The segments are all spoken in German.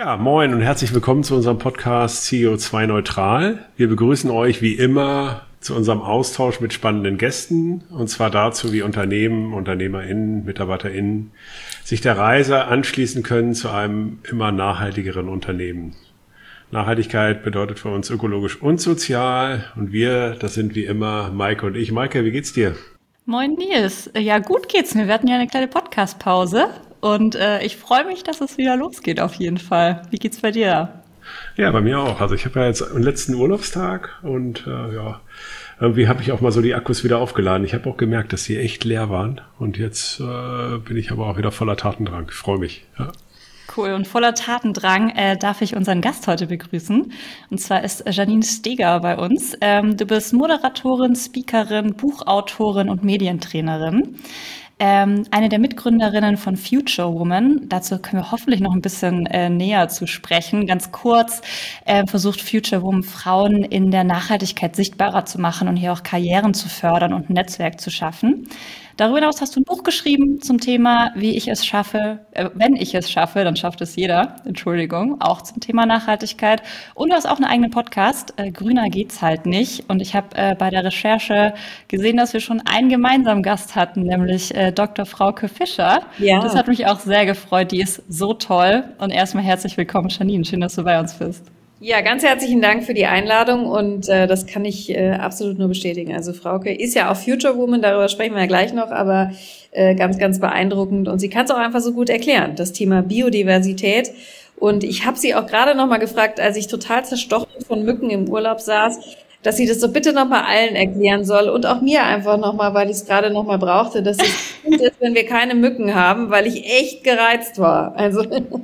Ja, moin und herzlich willkommen zu unserem Podcast CO2 Neutral. Wir begrüßen euch wie immer zu unserem Austausch mit spannenden Gästen, und zwar dazu, wie Unternehmen, UnternehmerInnen, MitarbeiterInnen sich der Reise anschließen können zu einem immer nachhaltigeren Unternehmen. Nachhaltigkeit bedeutet für uns ökologisch und sozial, und wir, das sind wie immer Maike und ich. Maike, wie geht's dir? Moin Nils. Ja, gut geht's mir. Wir hatten ja eine kleine Podcast-Pause und ich freue mich, dass es wieder losgeht auf jeden Fall. Wie geht's bei dir? Ja, bei mir auch. Also ich habe ja jetzt einen letzten Urlaubstag und irgendwie habe ich auch mal so die Akkus wieder aufgeladen. Ich habe auch gemerkt, dass sie echt leer waren, und jetzt bin ich aber auch wieder voller Tatendrang. Ich freue mich. Ja. Cool, und voller Tatendrang darf ich unseren Gast heute begrüßen. Und zwar ist Janine Steger bei uns. Du bist Moderatorin, Speakerin, Buchautorin und Medientrainerin. Eine der Mitgründerinnen von Future Woman. Dazu können wir hoffentlich noch ein bisschen näher zu sprechen. Ganz kurz versucht Future Woman Frauen in der Nachhaltigkeit sichtbarer zu machen und hier auch Karrieren zu fördern und ein Netzwerk zu schaffen. Darüber hinaus hast du ein Buch geschrieben zum Thema, wie ich es schaffe, wenn ich es schaffe, dann schafft es jeder, Entschuldigung, auch zum Thema Nachhaltigkeit. Und du hast auch einen eigenen Podcast, Grüner geht's halt nicht. Und ich habe bei der Recherche gesehen, dass wir schon einen gemeinsamen Gast hatten, nämlich Dr. Frauke Fischer. Das Ja, hat mich auch sehr gefreut, die ist so toll. Und erstmal herzlich willkommen, Janine, schön, dass du bei uns bist. ja, ganz herzlichen Dank für die Einladung und das kann ich absolut nur bestätigen. Also Frauke ist ja auch Future Woman, darüber sprechen wir ja gleich noch, aber ganz, ganz beeindruckend, und sie kann es auch einfach so gut erklären, das Thema Biodiversität. Und ich habe sie auch gerade noch mal gefragt, als ich total zerstochen von Mücken im Urlaub saß, dass sie das so bitte noch mal allen erklären soll und auch mir einfach noch mal, weil ich es gerade noch mal brauchte, dass es gut ist, wenn wir keine Mücken haben, weil ich echt gereizt war. Also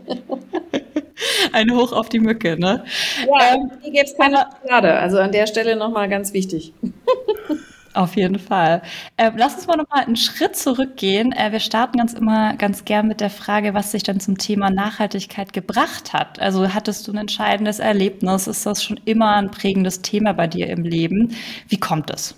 Ein Hoch auf die Mücke, ne? ja, Ähm, hier gäbe es keine aber Schokolade. Also an der Stelle nochmal ganz wichtig. Auf jeden Fall. Lass uns mal noch mal einen Schritt zurückgehen. Wir starten ganz gern mit der Frage, was dich dann zum Thema Nachhaltigkeit gebracht hat. Also hattest du ein entscheidendes Erlebnis? Ist das schon immer ein prägendes Thema bei dir im Leben? Wie kommt es?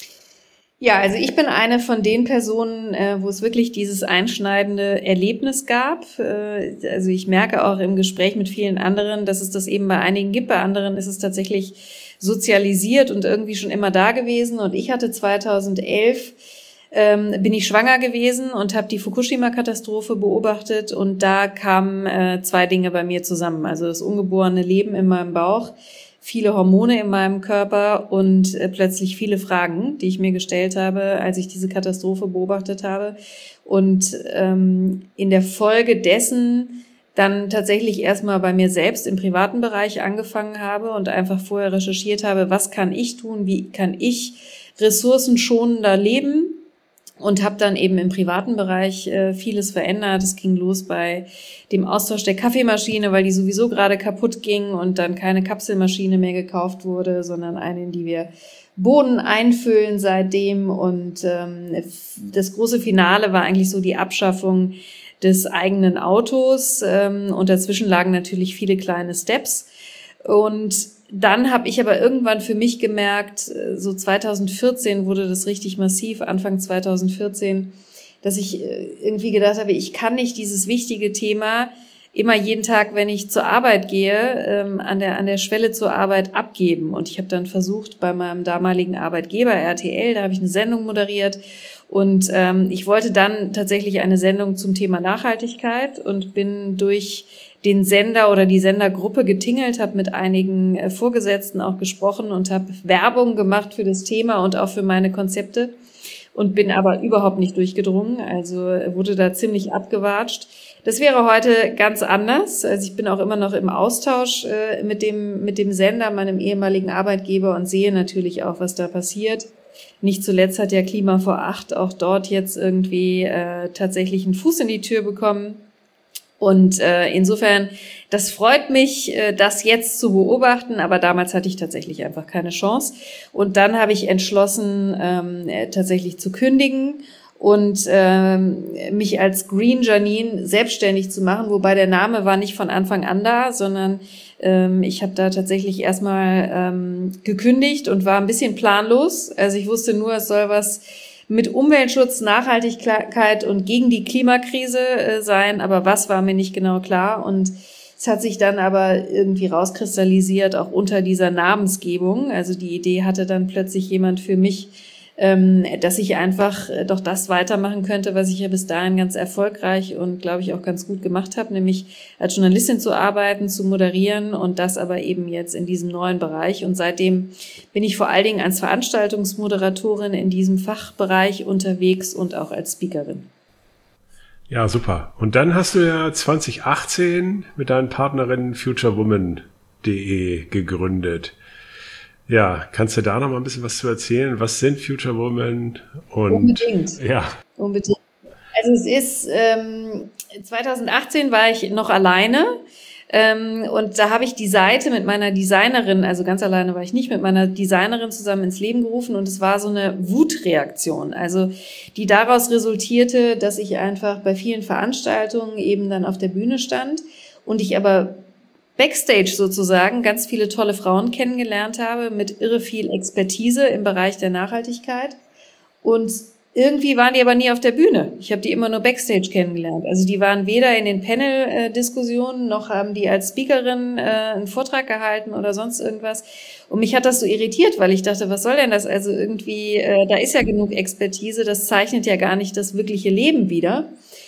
Ja, also ich bin eine von den Personen, wo es wirklich dieses einschneidende Erlebnis gab. Also ich merke auch im Gespräch mit vielen anderen, dass es das eben bei einigen gibt. Bei anderen ist es tatsächlich sozialisiert und irgendwie schon immer da gewesen. Und ich hatte 2011 bin ich schwanger gewesen und habe die Fukushima-Katastrophe beobachtet, und da kamen zwei Dinge bei mir zusammen. Also das ungeborene Leben in meinem Bauch, viele Hormone in meinem Körper und plötzlich viele Fragen, die ich mir gestellt habe, als ich diese Katastrophe beobachtet habe. Und in der Folge dessen dann tatsächlich erstmal bei mir selbst im privaten Bereich angefangen habe und einfach vorher recherchiert habe, was kann ich tun, wie kann ich ressourcenschonender leben, und habe dann eben im privaten Bereich vieles verändert. Es ging los bei dem Austausch der Kaffeemaschine, weil die sowieso gerade kaputt ging und dann keine Kapselmaschine mehr gekauft wurde, sondern eine, in die wir Bohnen einfüllen seitdem. Und das große Finale war eigentlich so die Abschaffung des eigenen Autos. Und dazwischen lagen natürlich viele kleine Steps. Und dann habe ich aber irgendwann für mich gemerkt, so 2014 wurde das richtig massiv, Anfang 2014, dass ich irgendwie gedacht habe, ich kann nicht dieses wichtige Thema immer jeden Tag, wenn ich zur Arbeit gehe, an der Schwelle zur Arbeit abgeben. Und ich habe dann versucht, bei meinem damaligen Arbeitgeber RTL, da habe ich eine Sendung moderiert, und ich wollte dann tatsächlich eine Sendung zum Thema Nachhaltigkeit und bin durch den Sender oder die Sendergruppe getingelt, habe mit einigen Vorgesetzten auch gesprochen und habe Werbung gemacht für das Thema und auch für meine Konzepte und bin aber überhaupt nicht durchgedrungen, also wurde da ziemlich abgewatscht. Das wäre heute ganz anders. Also ich bin auch immer noch im Austausch mit dem Sender, meinem ehemaligen Arbeitgeber, und sehe natürlich auch, was da passiert. Nicht zuletzt hat ja Klima vor 8 auch dort jetzt irgendwie tatsächlich einen Fuß in die Tür bekommen. Und insofern, das freut mich, das jetzt zu beobachten, aber damals hatte ich tatsächlich einfach keine Chance. Und dann habe ich entschlossen, tatsächlich zu kündigen und mich als Green Janine selbstständig zu machen, wobei der Name war nicht von Anfang an da, sondern ich habe da tatsächlich erstmal gekündigt und war ein bisschen planlos. Also ich wusste nur, es soll was mit Umweltschutz, Nachhaltigkeit und gegen die Klimakrise sein, aber was war mir nicht genau klar. Und Es hat sich dann aber irgendwie rauskristallisiert, auch unter dieser Namensgebung. Also die Idee hatte dann plötzlich jemand für mich, dass ich einfach doch das weitermachen könnte, was ich ja bis dahin ganz erfolgreich und, glaube ich, auch ganz gut gemacht habe, nämlich als Journalistin zu arbeiten, zu moderieren und das aber eben jetzt in diesem neuen Bereich. Und seitdem bin ich vor allen Dingen als Veranstaltungsmoderatorin in diesem Fachbereich unterwegs und auch als Speakerin. Ja, super. Und dann hast du ja 2018 mit deinen Partnerinnen futurewoman.de gegründet. Ja, kannst du da noch mal ein bisschen was zu erzählen? Was sind Future Women? Und unbedingt. Ja. Unbedingt. Also es ist, 2018 war ich noch alleine. Und da habe ich die Seite mit meiner Designerin, also ganz alleine war ich nicht, mit meiner Designerin zusammen ins Leben gerufen und es war so eine Wutreaktion, also die daraus resultierte, dass ich einfach bei vielen Veranstaltungen eben dann auf der Bühne stand und ich aber Backstage sozusagen ganz viele tolle Frauen kennengelernt habe mit irre viel Expertise im Bereich der Nachhaltigkeit und irgendwie waren die aber nie auf der Bühne. Ich habe die immer nur Backstage kennengelernt. Also die waren weder in den Panel-Diskussionen, noch haben die als Speakerin einen Vortrag gehalten oder sonst irgendwas. Und mich hat das so irritiert, weil ich dachte, was soll denn das? Also irgendwie, da ist ja genug Expertise, das zeichnet ja gar nicht das wirkliche Leben wider.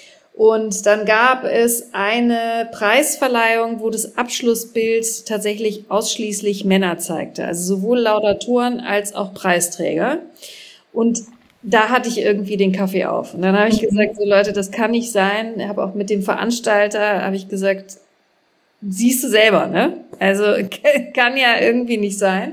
Und dann gab es eine Preisverleihung, wo das Abschlussbild tatsächlich ausschließlich Männer zeigte. Also sowohl Laudatoren als auch Preisträger. Und da hatte ich irgendwie den Kaffee auf. Und dann habe ich gesagt, so Leute, das kann nicht sein. Ich habe auch mit dem Veranstalter, habe ich gesagt, siehst du selber, ne? Also kann ja irgendwie nicht sein.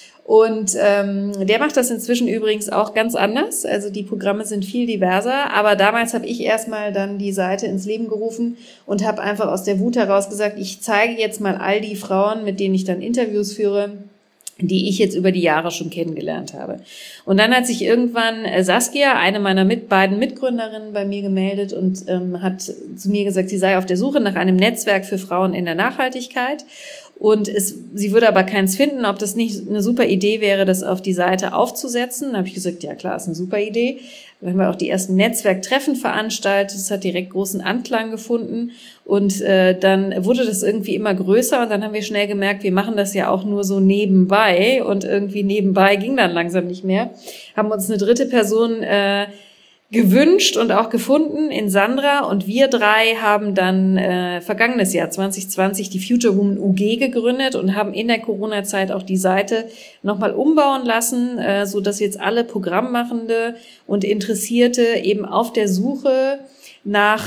Und der macht das inzwischen übrigens auch ganz anders. Also die Programme sind viel diverser. Aber damals habe ich erstmal dann die Seite ins Leben gerufen und habe einfach aus der Wut heraus gesagt, ich zeige jetzt mal all die Frauen, mit denen ich dann Interviews führe, die ich jetzt über die Jahre schon kennengelernt habe. Und dann hat sich irgendwann Saskia, eine meiner beiden Mitgründerinnen, bei mir gemeldet und hat zu mir gesagt, sie sei auf der Suche nach einem Netzwerk für Frauen in der Nachhaltigkeit. Und sie würde aber keins finden, ob das nicht eine super Idee wäre, das auf die Seite aufzusetzen. Da habe ich gesagt, ja klar, ist eine super Idee. Dann haben wir auch die ersten Netzwerktreffen veranstaltet. Das hat direkt großen Anklang gefunden. Und dann wurde das irgendwie immer größer. Und dann haben wir schnell gemerkt, wir machen das ja auch nur so nebenbei. Und irgendwie nebenbei ging dann langsam nicht mehr. Haben uns eine dritte Person gewünscht und auch gefunden in Sandra und wir drei haben dann vergangenes Jahr 2020 die Future Woman UG gegründet und haben in der Corona-Zeit auch die Seite nochmal umbauen lassen, so dass jetzt alle Programmmachende und Interessierte eben auf der Suche nach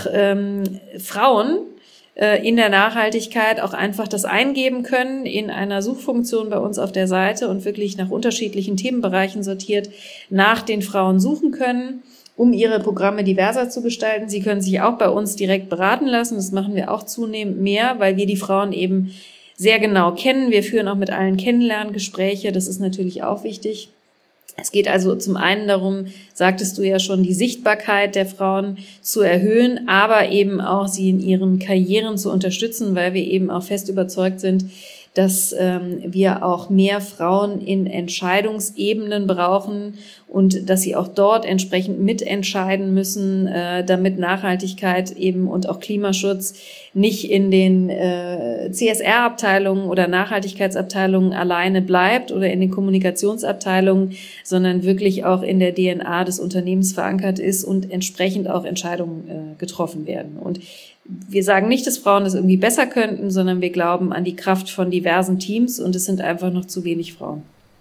Frauen in der Nachhaltigkeit auch einfach das eingeben können in einer Suchfunktion bei uns auf der Seite und wirklich nach unterschiedlichen Themenbereichen sortiert nach den Frauen suchen können, um ihre Programme diverser zu gestalten. Sie können sich auch bei uns direkt beraten lassen. Das machen wir auch zunehmend mehr, weil wir die Frauen eben sehr genau kennen. Wir führen auch mit allen Kennenlerngespräche. Das ist natürlich auch wichtig. Es geht also zum einen darum, sagtest du ja schon, die Sichtbarkeit der Frauen zu erhöhen, aber eben auch sie in ihren Karrieren zu unterstützen, weil wir eben auch fest überzeugt sind, dass wir auch mehr Frauen in Entscheidungsebenen brauchen und dass sie auch dort entsprechend mitentscheiden müssen, damit Nachhaltigkeit eben und auch Klimaschutz nicht in den CSR-Abteilungen oder Nachhaltigkeitsabteilungen alleine bleibt oder in den Kommunikationsabteilungen, sondern wirklich auch in der DNA des Unternehmens verankert ist und entsprechend auch Entscheidungen getroffen werden. Und wir sagen nicht, dass Frauen das irgendwie besser könnten, sondern wir glauben an die Kraft von diversen Teams und es sind einfach noch zu wenig Frauen.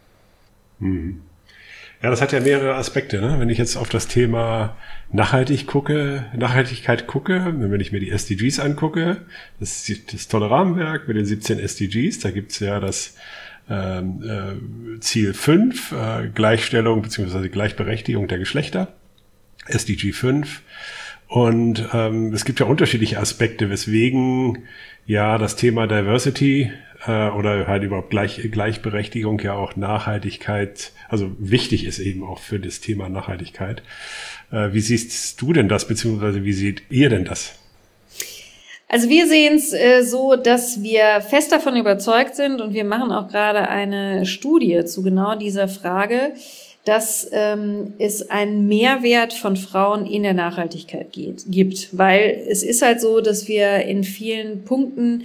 Ja, das hat ja mehrere Aspekte, ne? Wenn ich jetzt auf das Thema Nachhaltigkeit gucke, wenn ich mir die SDGs angucke, das ist das tolle Rahmenwerk mit den 17 SDGs, da gibt's ja das Ziel 5, Gleichstellung bzw. Gleichberechtigung der Geschlechter, SDG 5. Und es gibt ja unterschiedliche Aspekte, weswegen ja das Thema Diversity oder halt überhaupt Gleichberechtigung ja auch Nachhaltigkeit, also wichtig ist eben auch für das Thema Nachhaltigkeit. Wie siehst du denn das, beziehungsweise wie seht ihr denn das? Also wir sehen es so, dass wir fest davon überzeugt sind und wir machen auch gerade eine Studie zu genau dieser Frage, dass es einen Mehrwert von Frauen in der Nachhaltigkeit gibt. Weil es ist halt so, dass wir in vielen Punkten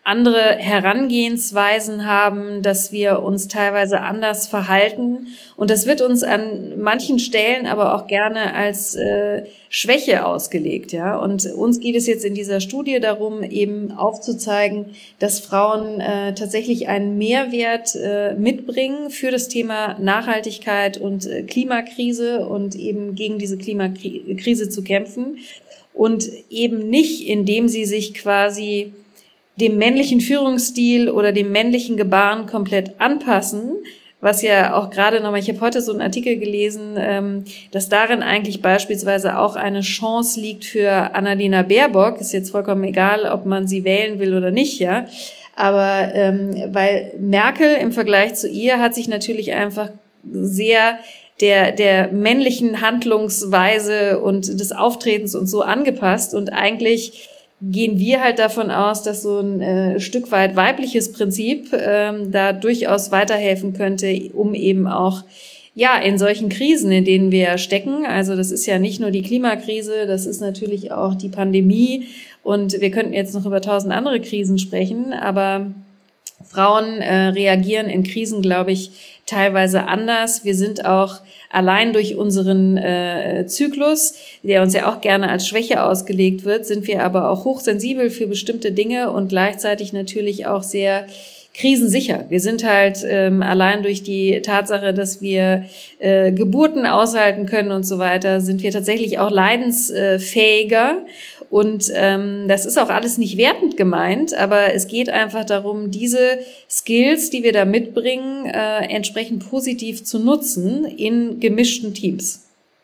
andere Herangehensweisen haben, dass wir uns teilweise anders verhalten. Und das wird uns an manchen Stellen aber auch gerne als Schwäche ausgelegt, ja. Und uns geht es jetzt in dieser Studie darum, eben aufzuzeigen, dass Frauen tatsächlich einen Mehrwert mitbringen für das Thema Nachhaltigkeit und Klimakrise und eben gegen diese Klimakrise zu kämpfen. Und eben nicht, indem sie sich quasi dem männlichen Führungsstil oder dem männlichen Gebaren komplett anpassen, was ja auch gerade nochmal, ich habe heute so einen Artikel gelesen, dass darin eigentlich beispielsweise auch eine Chance liegt für Annalena Baerbock, ist jetzt vollkommen egal, ob man sie wählen will oder nicht, ja, aber weil Merkel im Vergleich zu ihr hat sich natürlich einfach sehr der männlichen Handlungsweise und des Auftretens und so angepasst und eigentlich gehen wir halt davon aus, dass so ein Stück weit weibliches Prinzip da durchaus weiterhelfen könnte, um eben auch in solchen Krisen, in denen wir stecken, also das ist ja nicht nur die Klimakrise, das ist natürlich auch die Pandemie und wir könnten jetzt noch über 1000 andere Krisen sprechen, aber Frauen reagieren in Krisen, glaube ich, teilweise anders. Wir sind auch allein durch unseren Zyklus, der uns ja auch gerne als Schwäche ausgelegt wird, sind wir aber auch hochsensibel für bestimmte Dinge und gleichzeitig natürlich auch sehr krisensicher. Wir sind halt allein durch die Tatsache, dass wir Geburten aushalten können und so weiter, sind wir tatsächlich auch leidensfähiger. Und das ist auch alles nicht wertend gemeint, aber es geht einfach darum, diese Skills, die wir da mitbringen, entsprechend positiv zu nutzen in gemischten Teams.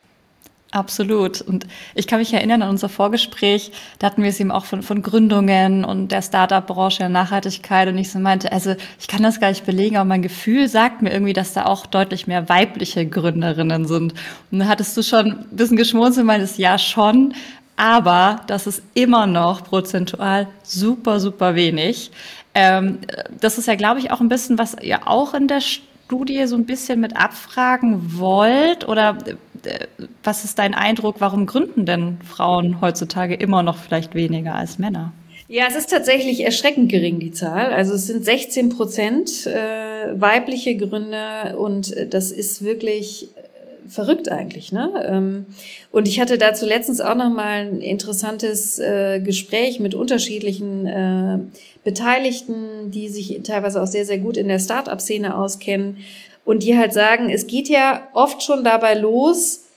Absolut. Und ich kann mich erinnern an unser Vorgespräch, da hatten wir es eben auch von Gründungen und der Start-up-Branche, der Nachhaltigkeit und ich so meinte, also ich kann das gar nicht belegen, aber mein Gefühl sagt mir irgendwie, dass da auch deutlich mehr weibliche Gründerinnen sind. Und da hattest du schon ein bisschen geschmunzelt und meintest, ja schon, aber das ist immer noch prozentual super, super wenig. Das ist ja, glaube ich, auch ein bisschen, was ihr auch in der Studie so ein bisschen mit abfragen wollt oder was ist dein Eindruck, warum gründen denn Frauen heutzutage immer noch vielleicht weniger als Männer? Ja, es ist tatsächlich erschreckend gering, die Zahl. Also es sind 16% weibliche Gründer und das ist wirklich verrückt eigentlich, ne? Und ich hatte dazu letztens auch noch mal ein interessantes Gespräch mit unterschiedlichen Beteiligten, die sich teilweise auch sehr, sehr gut in der Start-up-Szene auskennen und die halt sagen, es geht ja oft schon dabei los.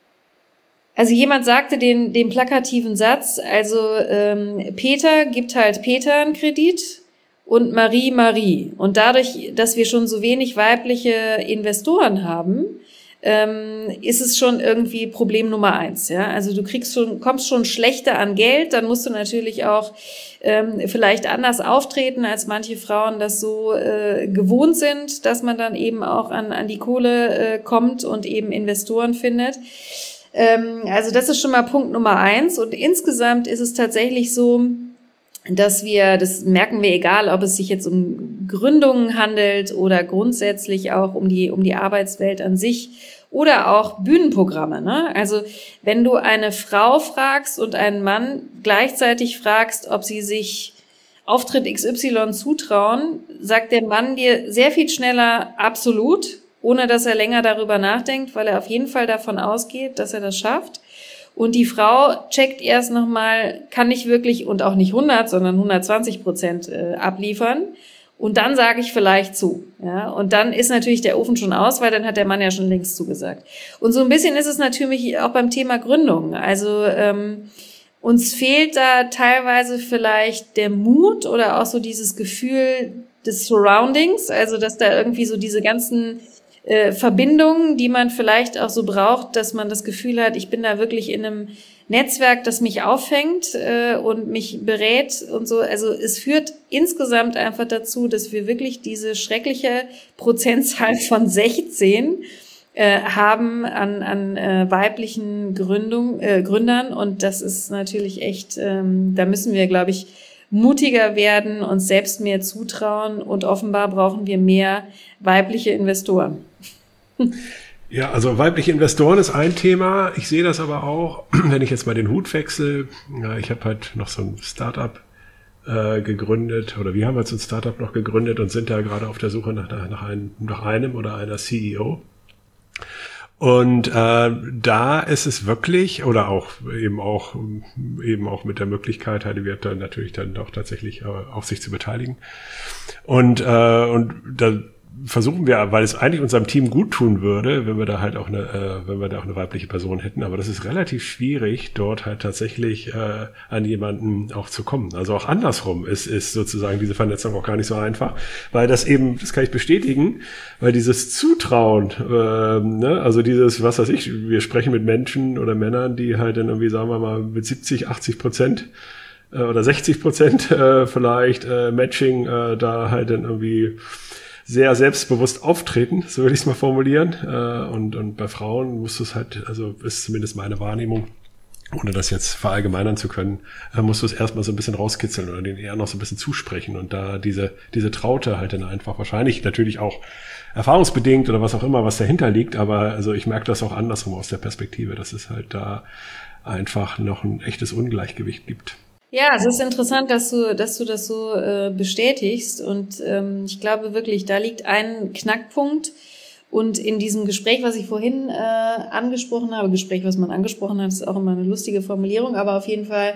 Also jemand sagte den plakativen Satz, also Peter gibt halt Peter einen Kredit und Marie. Und dadurch, dass wir schon so wenig weibliche Investoren haben, ist es schon irgendwie Problem Nummer 1, ja. Also du kommst schon schlechter an Geld, dann musst du natürlich auch vielleicht anders auftreten, als manche Frauen das so gewohnt sind, dass man dann eben auch an die Kohle kommt und eben Investoren findet. Also das ist schon mal Punkt Nummer 1 und insgesamt ist es tatsächlich so, dass das merken wir, egal ob es sich jetzt um Gründungen handelt oder grundsätzlich auch um die Arbeitswelt an sich oder auch Bühnenprogramme, ne? Also wenn du eine Frau fragst und einen Mann gleichzeitig fragst, ob sie sich Auftritt XY zutrauen, sagt der Mann dir sehr viel schneller absolut, ohne dass er länger darüber nachdenkt, weil er auf jeden Fall davon ausgeht, dass er das schafft. Und die Frau checkt erst nochmal, kann ich wirklich und auch nicht 100, sondern 120% abliefern. Und dann sage ich vielleicht zu. Ja? Und dann ist natürlich der Ofen schon aus, weil dann hat der Mann ja schon längst zugesagt. Und so ein bisschen ist es natürlich auch beim Thema Gründung. Also uns fehlt da teilweise vielleicht der Mut oder auch so dieses Gefühl des Surroundings, also dass da irgendwie so diese ganzen Verbindungen, die man vielleicht auch so braucht, dass man das Gefühl hat, ich bin da wirklich in einem Netzwerk, das mich auffängt und mich berät und so. Also es führt insgesamt einfach dazu, dass wir wirklich diese schreckliche Prozentzahl von 16 haben an weiblichen Gründern und das ist natürlich echt, da müssen wir, glaube ich, mutiger werden, uns selbst mehr zutrauen und offenbar brauchen wir mehr weibliche Investoren. Ja, also weibliche Investoren ist ein Thema. Ich sehe das aber auch, wenn ich jetzt mal den Hut wechsle. Ja, ich habe halt noch so ein Startup gegründet, oder wir haben jetzt ein Startup noch gegründet und sind da gerade auf der Suche nach einem oder einer CEO. Und da ist es wirklich, oder auch eben auch mit der Möglichkeit, die wird dann natürlich dann auch tatsächlich auf sich zu beteiligen. Und da versuchen wir, weil es eigentlich unserem Team gut tun würde, wenn wir da halt auch eine weibliche Person hätten, aber das ist relativ schwierig, dort halt tatsächlich an jemanden auch zu kommen. Also auch andersrum ist sozusagen diese Vernetzung auch gar nicht so einfach, weil das kann ich bestätigen, weil dieses Zutrauen, also dieses, was weiß ich, wir sprechen mit Menschen oder Männern, die halt dann irgendwie, sagen wir mal, mit 70-80% oder 60% vielleicht Matching da halt dann irgendwie sehr selbstbewusst auftreten, so würde ich es mal formulieren. Und bei Frauen musst du es halt, also ist zumindest meine Wahrnehmung, ohne das jetzt verallgemeinern zu können, musst du es erstmal so ein bisschen rauskitzeln oder denen eher noch so ein bisschen zusprechen. Und da diese Traute halt dann einfach wahrscheinlich natürlich auch erfahrungsbedingt oder was auch immer, was dahinter liegt, aber also ich merke das auch andersrum aus der Perspektive, dass es halt da einfach noch ein echtes Ungleichgewicht gibt. Ja, es ist interessant, dass du das so bestätigst und ich glaube wirklich, da liegt ein Knackpunkt und in diesem Gespräch, was ich vorhin angesprochen habe, was man angesprochen hat, ist auch immer eine lustige Formulierung, aber auf jeden Fall,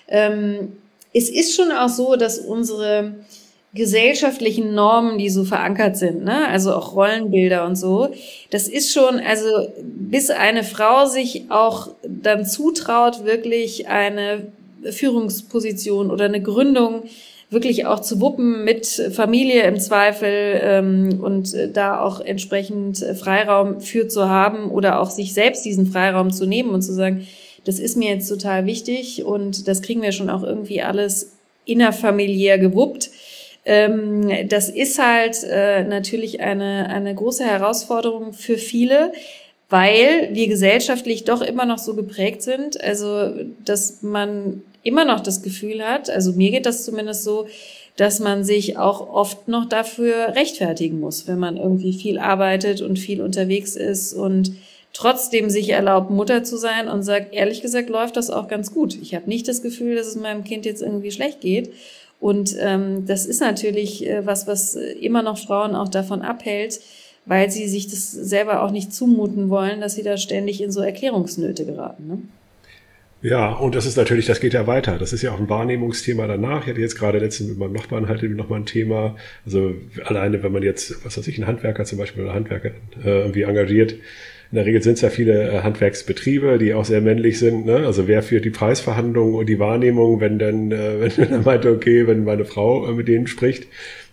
es ist schon auch so, dass unsere gesellschaftlichen Normen, die so verankert sind, ne, also auch Rollenbilder und so, das ist schon, also bis eine Frau sich auch dann zutraut, wirklich eine Führungsposition oder eine Gründung wirklich auch zu wuppen mit Familie im Zweifel und da auch entsprechend Freiraum für zu haben oder auch sich selbst diesen Freiraum zu nehmen und zu sagen, das ist mir jetzt total wichtig und das kriegen wir schon auch irgendwie alles innerfamiliär gewuppt. Das ist halt natürlich eine große Herausforderung für viele, weil wir gesellschaftlich doch immer noch so geprägt sind, also dass man immer noch das Gefühl hat, also mir geht das zumindest so, dass man sich auch oft noch dafür rechtfertigen muss, wenn man irgendwie viel arbeitet und viel unterwegs ist und trotzdem sich erlaubt, Mutter zu sein und sagt, ehrlich gesagt, läuft das auch ganz gut. Ich habe nicht das Gefühl, dass es meinem Kind jetzt irgendwie schlecht geht. Und das ist natürlich was immer noch Frauen auch davon abhält, weil sie sich das selber auch nicht zumuten wollen, dass sie da ständig in so Erklärungsnöte geraten, ne? Ja, und das geht ja weiter. Das ist ja auch ein Wahrnehmungsthema danach. Ich hatte jetzt gerade letztens mit meinem Nachbarn nochmal ein Thema. Also alleine, wenn man jetzt, was weiß ich, einen Handwerker zum Beispiel oder Handwerker irgendwie engagiert. In der Regel sind es ja viele Handwerksbetriebe, die auch sehr männlich sind, ne? Also wer führt die Preisverhandlungen und die Wahrnehmung, wenn dann meinte, okay, wenn meine Frau mit denen spricht,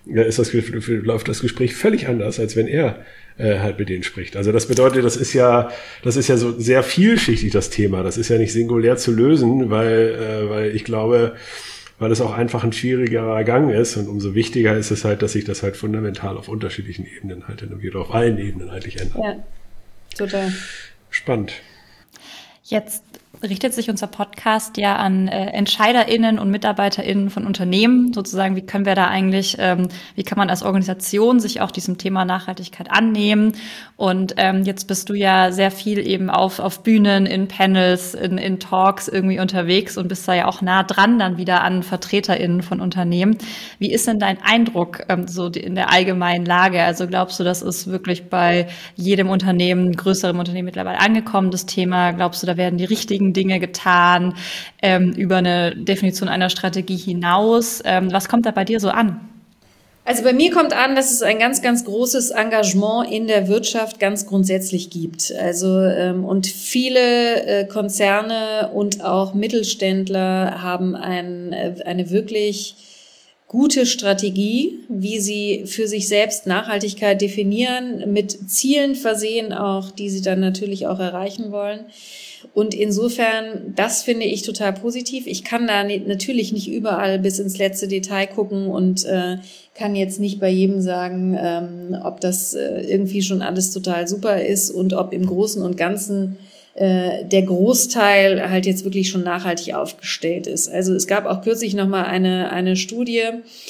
läuft das Gespräch völlig anders, als wenn er halt mit denen spricht. Also das bedeutet, das ist ja so sehr vielschichtig, das Thema. Das ist ja nicht singulär zu lösen, weil ich glaube, weil es auch einfach ein schwierigerer Gang ist und umso wichtiger ist es halt, dass sich das halt fundamental auf unterschiedlichen Ebenen halt oder auf allen Ebenen eigentlich ändert. Ja, total. Spannend. Jetzt richtet sich unser Podcast ja an EntscheiderInnen und MitarbeiterInnen von Unternehmen, sozusagen, wie können wir da eigentlich, wie kann man als Organisation sich auch diesem Thema Nachhaltigkeit annehmen? Und jetzt bist du ja sehr viel eben auf Bühnen, in Panels, in Talks irgendwie unterwegs und bist da ja auch nah dran dann wieder an VertreterInnen von Unternehmen. Wie ist denn dein Eindruck so in der allgemeinen Lage? Also glaubst du, das ist wirklich bei jedem Unternehmen, größerem Unternehmen mittlerweile angekommen, das Thema? Glaubst du, da werden die richtigen Dinge getan, über eine Definition einer Strategie hinaus? Was kommt da bei dir so an? Also bei mir kommt an, dass es ein ganz, ganz großes Engagement in der Wirtschaft ganz grundsätzlich gibt. Also und viele Konzerne und auch Mittelständler haben eine wirklich gute Strategie, wie sie für sich selbst Nachhaltigkeit definieren, mit Zielen versehen auch, die sie dann natürlich auch erreichen wollen. Und insofern, das finde ich total positiv. Ich kann da natürlich nicht überall bis ins letzte Detail gucken und kann jetzt nicht bei jedem sagen, ob das irgendwie schon alles total super ist und ob im Großen und Ganzen der Großteil halt jetzt wirklich schon nachhaltig aufgestellt ist. Also es gab auch kürzlich nochmal eine Studie, ich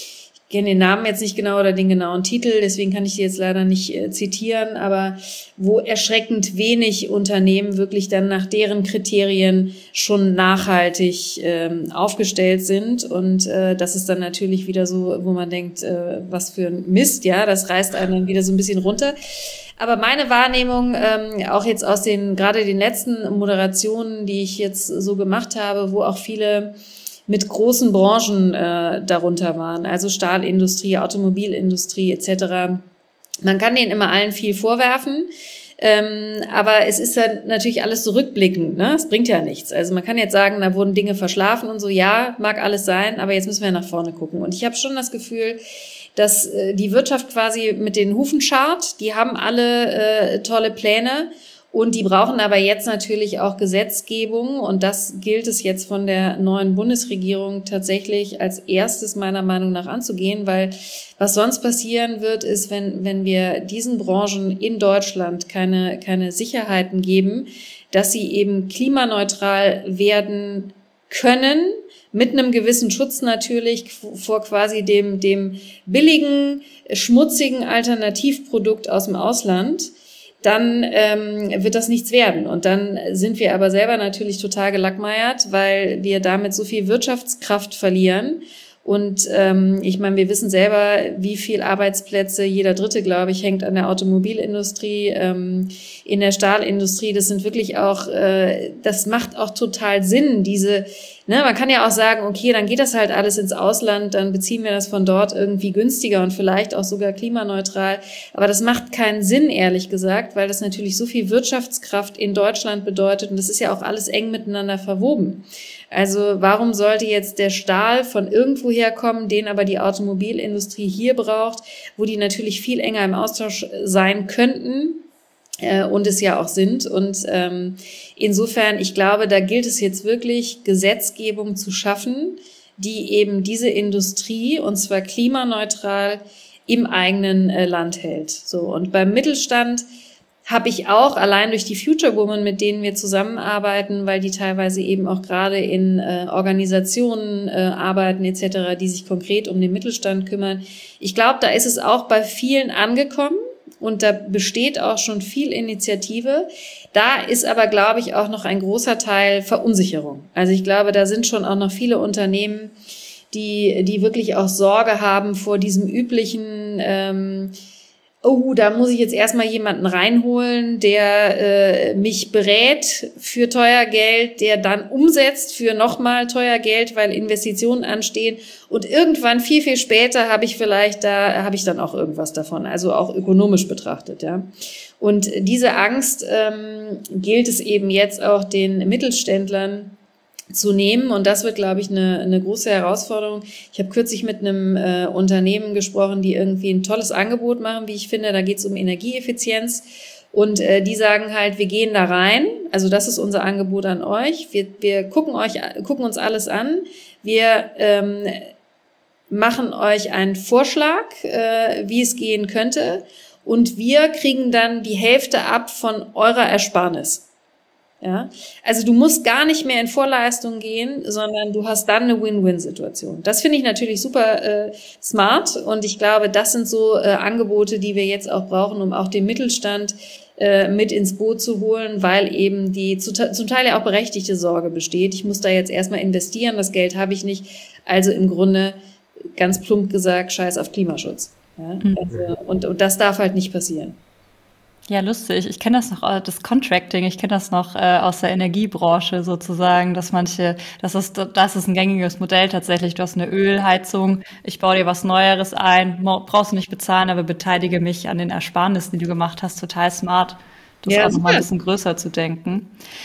kenne den Namen jetzt nicht genau oder den genauen Titel, deswegen kann ich die jetzt leider nicht zitieren, aber wo erschreckend wenig Unternehmen wirklich dann nach deren Kriterien schon nachhaltig aufgestellt sind. Und das ist dann natürlich wieder so, wo man denkt, was für ein Mist, ja, das reißt einen dann wieder so ein bisschen runter. Aber meine Wahrnehmung, auch jetzt aus gerade den letzten Moderationen, die ich jetzt so gemacht habe, wo auch viele mit großen Branchen darunter waren, also Stahlindustrie, Automobilindustrie etc. Man kann denen immer allen viel vorwerfen, aber es ist dann natürlich alles so rückblickend, ne? Es bringt ja nichts. Also man kann jetzt sagen, da wurden Dinge verschlafen und so, ja, mag alles sein, aber jetzt müssen wir nach vorne gucken. Und ich habe schon das Gefühl, dass die Wirtschaft quasi mit den Hufen scharrt, die haben alle tolle Pläne. Und die brauchen aber jetzt natürlich auch Gesetzgebung und das gilt es jetzt von der neuen Bundesregierung tatsächlich als erstes meiner Meinung nach anzugehen, weil was sonst passieren wird, ist, wenn wir diesen Branchen in Deutschland keine Sicherheiten geben, dass sie eben klimaneutral werden können, mit einem gewissen Schutz natürlich vor quasi dem billigen, schmutzigen Alternativprodukt aus dem Ausland, dann wird das nichts werden. Und dann sind wir aber selber natürlich total gelackmeiert, weil wir damit so viel Wirtschaftskraft verlieren. Und ich meine, wir wissen selber, wie viel Arbeitsplätze, jeder Dritte, glaube ich, hängt an der Automobilindustrie, in der Stahlindustrie. Das sind wirklich auch, das macht auch total Sinn, man kann ja auch sagen, okay, dann geht das halt alles ins Ausland, dann beziehen wir das von dort irgendwie günstiger und vielleicht auch sogar klimaneutral. Aber das macht keinen Sinn, ehrlich gesagt, weil das natürlich so viel Wirtschaftskraft in Deutschland bedeutet und das ist ja auch alles eng miteinander verwoben. Also warum sollte jetzt der Stahl von irgendwoher kommen, den aber die Automobilindustrie hier braucht, wo die natürlich viel enger im Austausch sein könnten? Und es ja auch sind. Und insofern, ich glaube, da gilt es jetzt wirklich, Gesetzgebung zu schaffen, die eben diese Industrie, und zwar klimaneutral, im eigenen Land hält. So, und beim Mittelstand habe ich auch allein durch die Future Women, mit denen wir zusammenarbeiten, weil die teilweise eben auch gerade in Organisationen arbeiten etc., die sich konkret um den Mittelstand kümmern. Ich glaube, da ist es auch bei vielen angekommen. Und da besteht auch schon viel Initiative. Da ist aber, glaube ich, auch noch ein großer Teil Verunsicherung. Also ich glaube, da sind schon auch noch viele Unternehmen, die wirklich auch Sorge haben vor diesem üblichen, da muss ich jetzt erstmal jemanden reinholen, der mich berät für teuer Geld, der dann umsetzt für nochmal teuer Geld, weil Investitionen anstehen. Und irgendwann, viel, viel später, habe ich dann auch irgendwas davon, also auch ökonomisch betrachtet, ja. Und diese Angst gilt es eben jetzt auch den Mittelständlern zu nehmen. Und das wird, glaube ich, eine große Herausforderung. Ich habe kürzlich mit einem Unternehmen gesprochen, die irgendwie ein tolles Angebot machen, wie ich finde. Da geht es um Energieeffizienz. Und die sagen halt, wir gehen da rein. Also das ist unser Angebot an euch. Wir gucken uns alles an. Wir machen euch einen Vorschlag, wie es gehen könnte. Und wir kriegen dann die Hälfte ab von eurer Ersparnis. Ja, also du musst gar nicht mehr in Vorleistung gehen, sondern du hast dann eine Win-Win-Situation. Das finde ich natürlich super smart und ich glaube, das sind so Angebote, die wir jetzt auch brauchen, um auch den Mittelstand mit ins Boot zu holen, weil eben die zum Teil ja auch berechtigte Sorge besteht. Ich muss da jetzt erstmal investieren, das Geld habe ich nicht. Also im Grunde, ganz plump gesagt, Scheiß auf Klimaschutz. Ja? Also, und das darf halt nicht passieren. Ja, lustig. Ich kenne das noch, das Contracting, ich kenne das noch aus der Energiebranche sozusagen, das ist ein gängiges Modell tatsächlich. Du hast eine Ölheizung, ich baue dir was Neueres ein, brauchst du nicht bezahlen, aber beteilige mich an den Ersparnissen, die du gemacht hast. Total smart, das auch noch mal ein bisschen größer zu denken.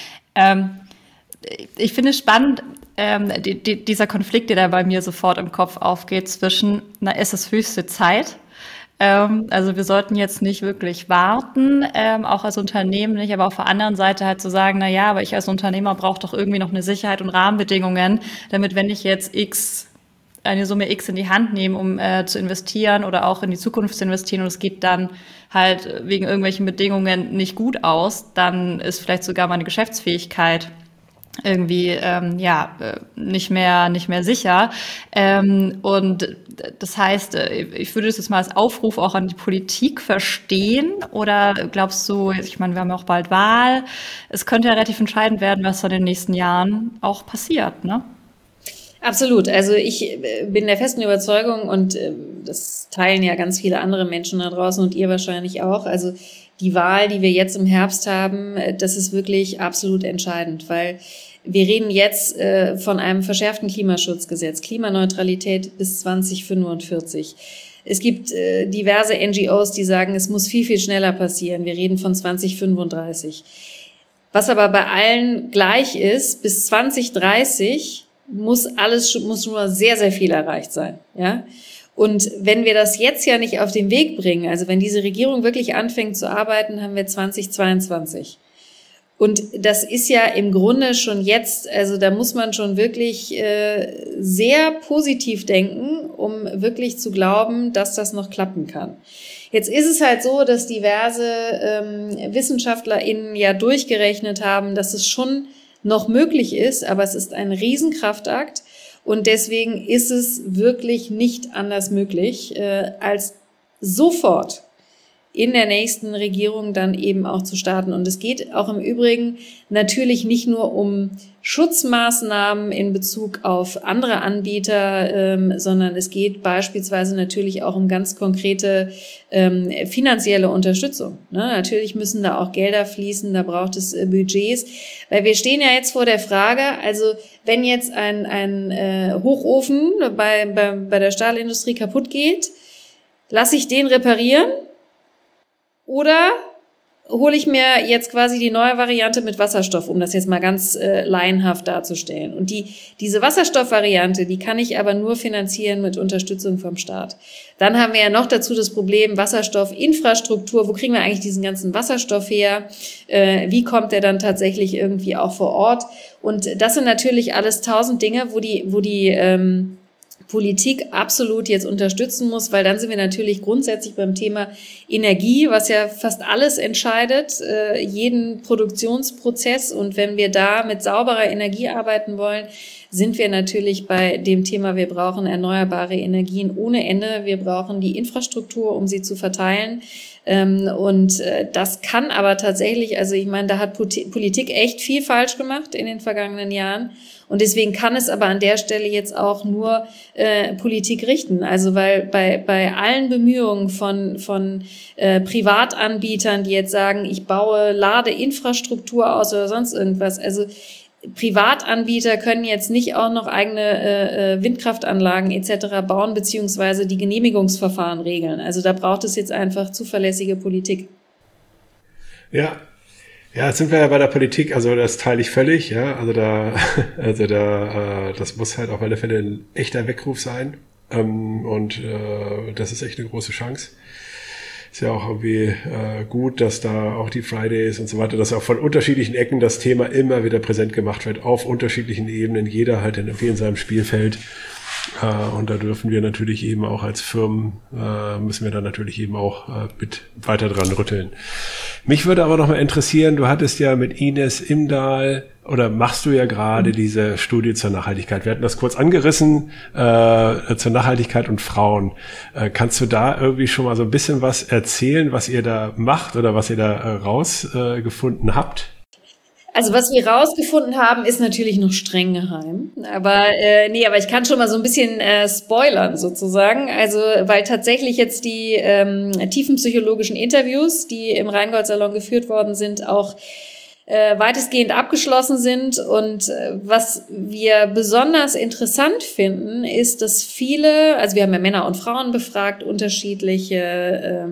Ich finde es spannend, dieser Konflikt, der da bei mir sofort im Kopf aufgeht zwischen, ist es höchste Zeit? Also wir sollten jetzt nicht wirklich warten, auch als Unternehmen nicht, aber auf der anderen Seite halt zu sagen, aber ich als Unternehmer brauche doch irgendwie noch eine Sicherheit und Rahmenbedingungen, damit wenn ich jetzt eine Summe X in die Hand nehme, um zu investieren oder auch in die Zukunft zu investieren und es geht dann halt wegen irgendwelchen Bedingungen nicht gut aus, dann ist vielleicht sogar meine Geschäftsfähigkeit irgendwie nicht mehr sicher. Und das heißt, ich würde das jetzt mal als Aufruf auch an die Politik verstehen. Oder glaubst du, ich meine, wir haben ja auch bald Wahl, es könnte ja relativ entscheidend werden, was in den nächsten Jahren auch passiert, ne? Absolut. Also ich bin der festen Überzeugung und das teilen ja ganz viele andere Menschen da draußen und ihr wahrscheinlich auch. Also die Wahl, die wir jetzt im Herbst haben, das ist wirklich absolut entscheidend, weil wir reden jetzt von einem verschärften Klimaschutzgesetz, Klimaneutralität bis 2045. Es gibt diverse NGOs, die sagen, es muss viel, viel schneller passieren. Wir reden von 2035. Was aber bei allen gleich ist, bis 2030 muss nur sehr, sehr viel erreicht sein, ja. Und wenn wir das jetzt ja nicht auf den Weg bringen, also wenn diese Regierung wirklich anfängt zu arbeiten, haben wir 2022. Und das ist ja im Grunde schon jetzt, also da muss man schon wirklich sehr positiv denken, um wirklich zu glauben, dass das noch klappen kann. Jetzt ist es halt so, dass diverse WissenschaftlerInnen ja durchgerechnet haben, dass es schon noch möglich ist, aber es ist ein Riesenkraftakt und deswegen ist es wirklich nicht anders möglich, als sofort in der nächsten Regierung dann eben auch zu starten. Und es geht auch im Übrigen natürlich nicht nur um Schutzmaßnahmen in Bezug auf andere Anbieter, sondern es geht beispielsweise natürlich auch um ganz konkrete finanzielle Unterstützung. Ne? Natürlich müssen da auch Gelder fließen, da braucht es Budgets, weil wir stehen ja jetzt vor der Frage, also wenn jetzt ein Hochofen bei der Stahlindustrie kaputt geht, lasse ich den reparieren? Oder hole ich mir jetzt quasi die neue Variante mit Wasserstoff, um das jetzt mal ganz laienhaft darzustellen. Und diese Wasserstoffvariante, die kann ich aber nur finanzieren mit Unterstützung vom Staat. Dann haben wir ja noch dazu das Problem Wasserstoffinfrastruktur. Wo kriegen wir eigentlich diesen ganzen Wasserstoff her? Wie kommt der dann tatsächlich irgendwie auch vor Ort? Und das sind natürlich alles 1000 Dinge, wo die Politik absolut jetzt unterstützen muss, weil dann sind wir natürlich grundsätzlich beim Thema Energie, was ja fast alles entscheidet, jeden Produktionsprozess. Und wenn wir da mit sauberer Energie arbeiten wollen, sind wir natürlich bei dem Thema, wir brauchen erneuerbare Energien ohne Ende. Wir brauchen die Infrastruktur, um sie zu verteilen. Und das kann aber tatsächlich, also ich meine, da hat Politik echt viel falsch gemacht in den vergangenen Jahren. Und deswegen kann es aber an der Stelle jetzt auch nur Politik richten. Also weil bei allen Bemühungen von Privatanbietern, die jetzt sagen, ich baue Ladeinfrastruktur aus oder sonst irgendwas, also Privatanbieter können jetzt nicht auch noch eigene Windkraftanlagen etc. bauen, beziehungsweise die Genehmigungsverfahren regeln. Also da braucht es jetzt einfach zuverlässige Politik. Ja, jetzt sind wir ja bei der Politik, also das teile ich völlig, ja, das muss halt auf alle Fälle ein echter Weckruf sein, und das ist echt eine große Chance. Ist ja auch irgendwie gut, dass da auch die Fridays und so weiter, dass auch von unterschiedlichen Ecken das Thema immer wieder präsent gemacht wird, auf unterschiedlichen Ebenen, jeder halt irgendwie in seinem Spielfeld. Und da dürfen wir natürlich eben auch als Firmen, müssen wir da natürlich eben auch mit weiter dran rütteln. Mich würde aber noch mal interessieren, du hattest ja mit Ines Imdahl oder machst du ja gerade diese Studie zur Nachhaltigkeit. Wir hatten das kurz angerissen, zur Nachhaltigkeit und Frauen. Kannst du da irgendwie schon mal so ein bisschen was erzählen, was ihr da macht oder was ihr da rausgefunden habt? Also was wir rausgefunden haben, ist natürlich noch streng geheim. Aber ich kann schon mal so ein bisschen spoilern sozusagen. Also weil tatsächlich jetzt die tiefenpsychologischen Interviews, die im Rheingold-Salon geführt worden sind, auch weitestgehend abgeschlossen sind. Und was wir besonders interessant finden, ist, dass viele, also wir haben ja Männer und Frauen befragt, unterschiedliche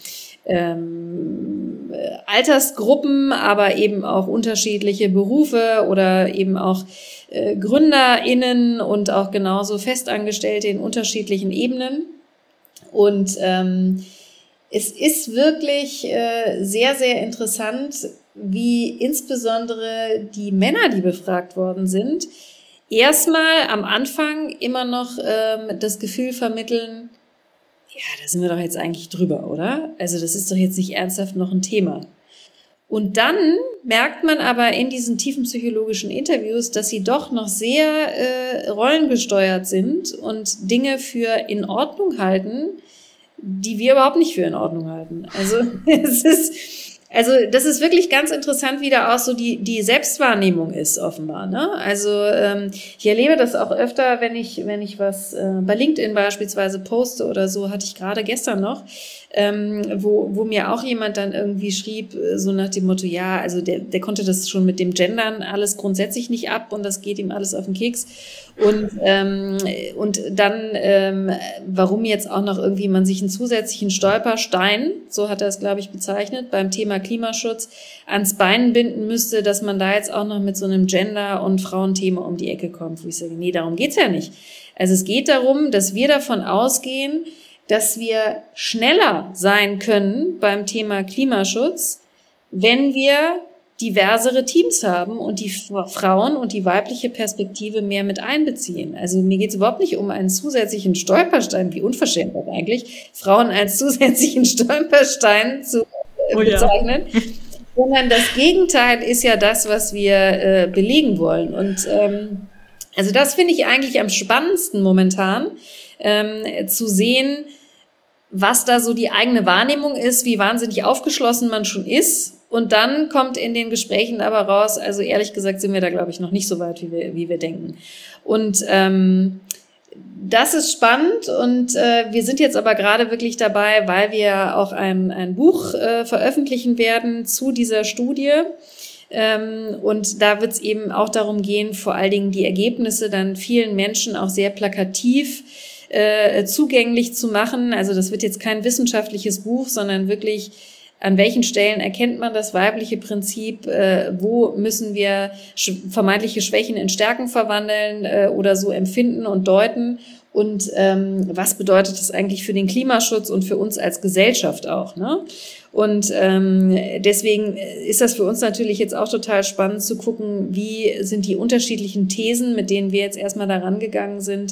Altersgruppen, aber eben auch unterschiedliche Berufe oder eben auch GründerInnen und auch genauso Festangestellte in unterschiedlichen Ebenen. Und es ist wirklich sehr, sehr interessant, wie insbesondere die Männer, die befragt worden sind, erstmal am Anfang immer noch das Gefühl vermitteln, ja, da sind wir doch jetzt eigentlich drüber, oder? Also das ist doch jetzt nicht ernsthaft noch ein Thema. Und dann merkt man aber in diesen tiefen psychologischen Interviews, dass sie doch noch sehr rollengesteuert sind und Dinge für in Ordnung halten, die wir überhaupt nicht für in Ordnung halten. Also das ist wirklich ganz interessant, wie da auch so die Selbstwahrnehmung ist, offenbar, ne? Also ich erlebe das auch öfter, wenn ich was bei LinkedIn beispielsweise poste oder so, hatte ich gerade gestern noch, wo mir auch jemand dann irgendwie schrieb, so nach dem Motto, ja, also der konnte das schon mit dem Gendern alles grundsätzlich nicht ab und das geht ihm alles auf den Keks. Und dann, warum jetzt auch noch irgendwie man sich einen zusätzlichen Stolperstein, so hat er es, glaube ich, bezeichnet, beim Thema Klimaschutz ans Bein binden müsste, dass man da jetzt auch noch mit so einem Gender- und Frauenthema um die Ecke kommt, wo ich sage, nee, darum geht's ja nicht. Also es geht darum, dass wir davon ausgehen, dass wir schneller sein können beim Thema Klimaschutz, wenn wir diversere Teams haben und die Frauen und die weibliche Perspektive mehr mit einbeziehen. Also mir geht es überhaupt nicht um einen zusätzlichen Stolperstein, wie unverschämt das eigentlich, Frauen als zusätzlichen Stolperstein zu bezeichnen, sondern das Gegenteil ist ja das, was wir belegen wollen. Und also das finde ich eigentlich am spannendsten momentan, zu sehen, was da so die eigene Wahrnehmung ist, wie wahnsinnig aufgeschlossen man schon ist. Und dann kommt in den Gesprächen aber raus, also ehrlich gesagt sind wir da, glaube ich, noch nicht so weit, wie wir denken. Und das ist spannend und wir sind jetzt aber gerade wirklich dabei, weil wir auch ein Buch veröffentlichen werden zu dieser Studie. Und da wird es eben auch darum gehen, vor allen Dingen die Ergebnisse dann vielen Menschen auch sehr plakativ zugänglich zu machen. Also das wird jetzt kein wissenschaftliches Buch, sondern wirklich, an welchen Stellen erkennt man das weibliche Prinzip, wo müssen wir vermeintliche Schwächen in Stärken verwandeln oder so empfinden und deuten und was bedeutet das eigentlich für den Klimaschutz und für uns als Gesellschaft auch, ne? Und deswegen ist das für uns natürlich jetzt auch total spannend zu gucken, wie sind die unterschiedlichen Thesen, mit denen wir jetzt erstmal da rangegangen sind,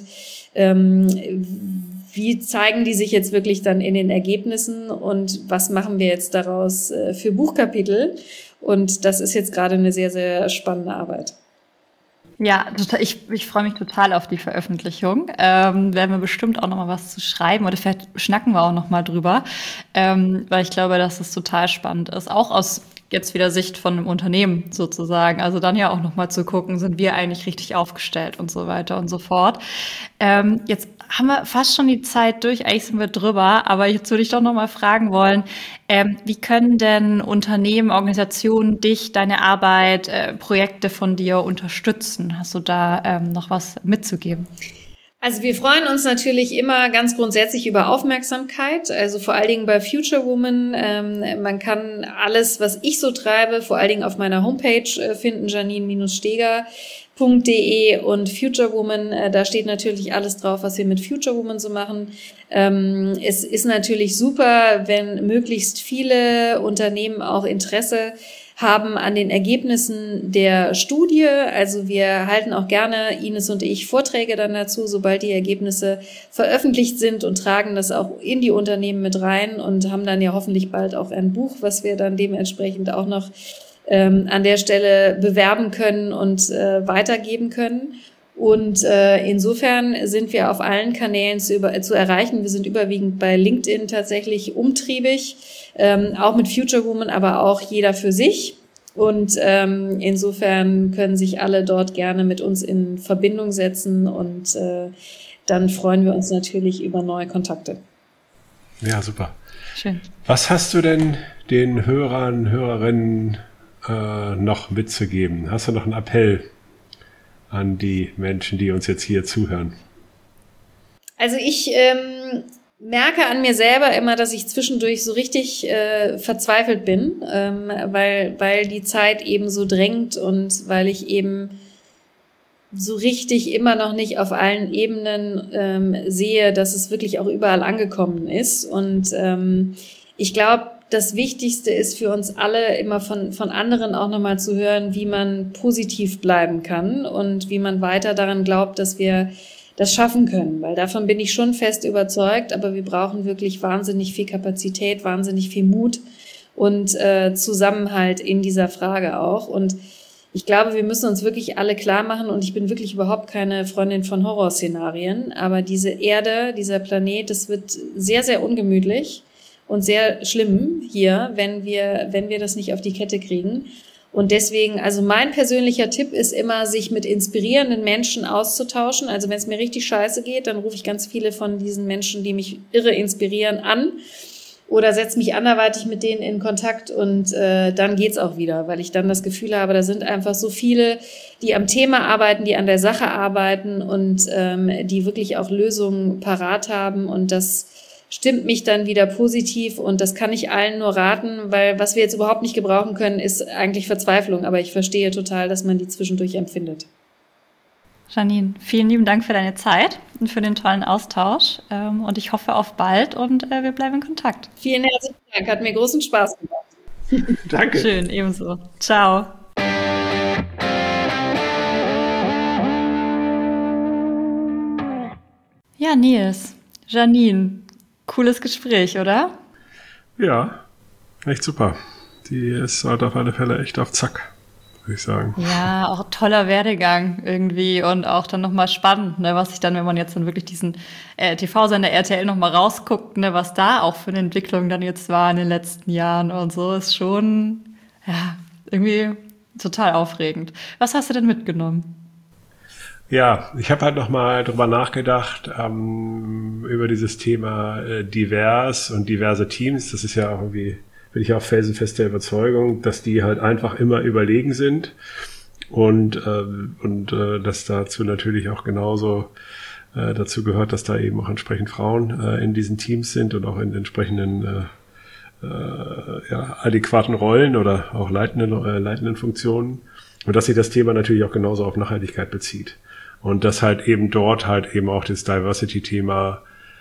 wie zeigen die sich jetzt wirklich dann in den Ergebnissen und was machen wir jetzt daraus für Buchkapitel? Und das ist jetzt gerade eine sehr, sehr spannende Arbeit. Ja, total, ich freue mich total auf die Veröffentlichung. Werden wir bestimmt auch noch mal was zu schreiben oder vielleicht schnacken wir auch noch mal drüber, weil ich glaube, dass es total spannend ist, auch aus jetzt wieder Sicht von einem Unternehmen sozusagen. Also dann ja auch noch mal zu gucken, sind wir eigentlich richtig aufgestellt und so weiter und so fort. Jetzt haben wir fast schon die Zeit durch, eigentlich sind wir drüber, aber jetzt würde ich doch noch mal fragen wollen, wie können denn Unternehmen, Organisationen dich, deine Arbeit, Projekte von dir unterstützen? Hast du da noch was mitzugeben? Also wir freuen uns natürlich immer ganz grundsätzlich über Aufmerksamkeit, also vor allen Dingen bei Future Woman. Man kann alles, was ich so treibe, vor allen Dingen auf meiner Homepage finden, janine-steger.de und Future Woman, da steht natürlich alles drauf, was wir mit Future Woman so machen. Es ist natürlich super, wenn möglichst viele Unternehmen auch Interesse haben an den Ergebnissen der Studie. Also wir halten auch gerne, Ines und ich, Vorträge dann dazu, sobald die Ergebnisse veröffentlicht sind und tragen das auch in die Unternehmen mit rein und haben dann ja hoffentlich bald auch ein Buch, was wir dann dementsprechend auch noch an der Stelle bewerben können und weitergeben können. Und insofern sind wir auf allen Kanälen zu erreichen. Wir sind überwiegend bei LinkedIn tatsächlich umtriebig, auch mit Future Woman, aber auch jeder für sich. Und insofern können sich alle dort gerne mit uns in Verbindung setzen und dann freuen wir uns natürlich über neue Kontakte. Ja, super. Schön. Was hast du denn den Hörern, Hörerinnen noch mitzugeben? Hast du noch einen Appell an die Menschen, die uns jetzt hier zuhören? Also ich merke an mir selber immer, dass ich zwischendurch so richtig verzweifelt bin, weil die Zeit eben so drängt und weil ich eben so richtig immer noch nicht auf allen Ebenen sehe, dass es wirklich auch überall angekommen ist. Und ich glaube, das Wichtigste ist für uns alle immer von anderen auch nochmal zu hören, wie man positiv bleiben kann und wie man weiter daran glaubt, dass wir das schaffen können. Weil davon bin ich schon fest überzeugt, aber wir brauchen wirklich wahnsinnig viel Kapazität, wahnsinnig viel Mut und Zusammenhalt in dieser Frage auch. Und ich glaube, wir müssen uns wirklich alle klar machen, und ich bin wirklich überhaupt keine Freundin von Horrorszenarien, aber diese Erde, dieser Planet, das wird sehr, sehr ungemütlich und sehr schlimm hier, wenn wir das nicht auf die Kette kriegen. Und deswegen, also mein persönlicher Tipp ist immer, sich mit inspirierenden Menschen auszutauschen. Also wenn es mir richtig scheiße geht, dann rufe ich ganz viele von diesen Menschen, die mich irre inspirieren, an. Oder setze mich anderweitig mit denen in Kontakt, und dann geht's auch wieder, weil ich dann das Gefühl habe, da sind einfach so viele, die am Thema arbeiten, die an der Sache arbeiten und die wirklich auch Lösungen parat haben, und das stimmt mich dann wieder positiv, und das kann ich allen nur raten, weil was wir jetzt überhaupt nicht gebrauchen können, ist eigentlich Verzweiflung, aber ich verstehe total, dass man die zwischendurch empfindet. Janine, vielen lieben Dank für deine Zeit und für den tollen Austausch. Und ich hoffe auf bald, und wir bleiben in Kontakt. Vielen herzlichen Dank, hat mir großen Spaß gemacht. Danke. Schön, ebenso. Ciao. Ja, Nils, Janine, cooles Gespräch, oder? Ja, echt super. Die ist halt auf alle Fälle echt auf Zack, würde ich sagen. Ja, auch toller Werdegang irgendwie, und auch dann nochmal spannend, ne, was sich dann, wenn man jetzt dann wirklich diesen TV-Sender RTL nochmal rausguckt, ne, was da auch für eine Entwicklung dann jetzt war in den letzten Jahren und so, ist schon, ja, irgendwie total aufregend. Was hast du denn mitgenommen? Ja, ich habe halt nochmal drüber nachgedacht, über dieses Thema divers und diverse Teams. Das ist ja irgendwie, bin ich auch felsenfest der Überzeugung, dass die halt einfach immer überlegen sind, und dass dazu natürlich auch genauso dazu gehört, dass da eben auch entsprechend Frauen in diesen Teams sind und auch in entsprechenden adäquaten Rollen oder auch leitenden Funktionen, und dass sich das Thema natürlich auch genauso auf Nachhaltigkeit bezieht. Und dass halt eben dort halt eben auch das Diversity-Thema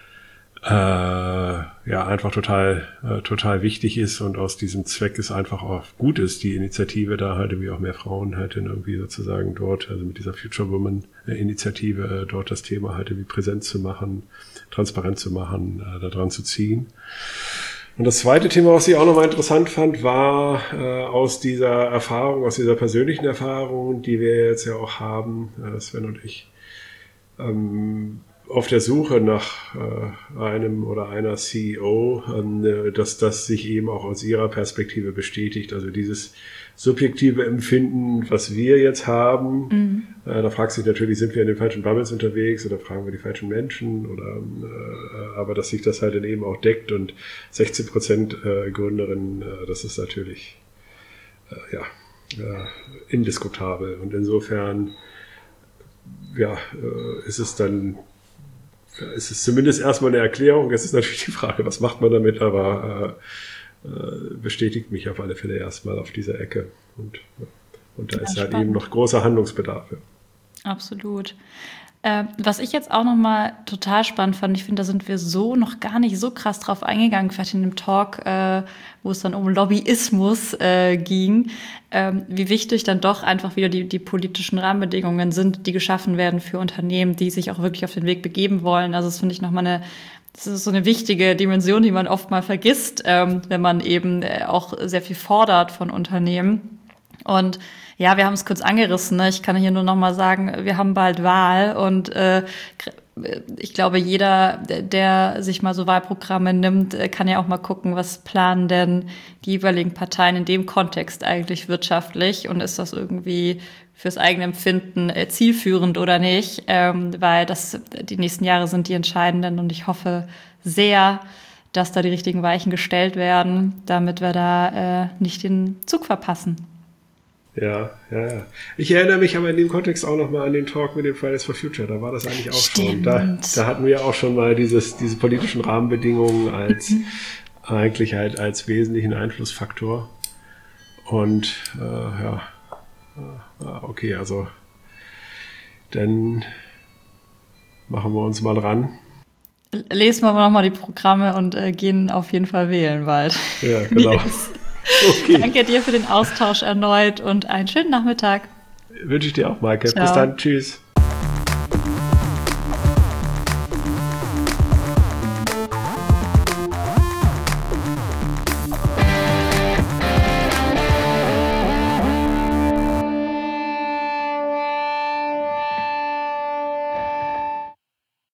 einfach total wichtig ist, und aus diesem Zweck es einfach auch gut ist, die Initiative da halt irgendwie auch mehr Frauen halt irgendwie sozusagen dort, also mit dieser Future Woman Initiative dort das Thema halt irgendwie präsent zu machen, transparent zu machen, da dran zu ziehen. Und das zweite Thema, was ich auch nochmal interessant fand, war aus dieser Erfahrung, aus dieser persönlichen Erfahrung, die wir jetzt ja auch haben, Sven und ich, auf der Suche nach einem oder einer CEO, dass das sich eben auch aus ihrer Perspektive bestätigt. Also dieses subjektive Empfinden, was wir jetzt haben, da fragt sich natürlich, sind wir in den falschen Bubbles unterwegs oder fragen wir die falschen Menschen, oder aber dass sich das halt dann eben auch deckt, und 16% Gründerinnen, das ist natürlich indiskutabel, und insofern ist es zumindest erstmal eine Erklärung. Jetzt ist natürlich die Frage, was macht man damit, aber bestätigt mich auf alle Fälle erstmal auf dieser Ecke. Und da ist halt eben noch großer Handlungsbedarf. Ja. Absolut. Was ich jetzt auch nochmal total spannend fand, ich finde, da sind wir so noch gar nicht so krass drauf eingegangen, vielleicht in dem Talk, wo es dann um Lobbyismus ging, wie wichtig dann doch einfach wieder die politischen Rahmenbedingungen sind, die geschaffen werden für Unternehmen, die sich auch wirklich auf den Weg begeben wollen. Also das finde ich nochmal das ist so eine wichtige Dimension, die man oft mal vergisst, wenn man eben auch sehr viel fordert von Unternehmen. Und ja, wir haben es kurz angerissen, ne? Ich kann hier nur noch mal sagen, wir haben bald Wahl, und ich glaube, jeder, der sich mal so Wahlprogramme nimmt, kann ja auch mal gucken, was planen denn die jeweiligen Parteien in dem Kontext eigentlich wirtschaftlich, und ist das irgendwie fürs eigene Empfinden zielführend oder nicht, weil die nächsten Jahre sind die entscheidenden, und ich hoffe sehr, dass da die richtigen Weichen gestellt werden, damit wir da nicht den Zug verpassen. Ja. Ich erinnere mich aber in dem Kontext auch nochmal an den Talk mit dem Fridays for Future. Da war das eigentlich auch schon. Da hatten wir auch schon mal diese politischen Rahmenbedingungen eigentlich halt als wesentlichen Einflussfaktor. Und okay, also dann machen wir uns mal dran. Lesen wir nochmal die Programme und gehen auf jeden Fall wählen bald. Ja, genau. Yes. Okay. Danke dir für den Austausch erneut und einen schönen Nachmittag. Wünsche ich dir auch, Maike. Ciao. Bis dann. Tschüss.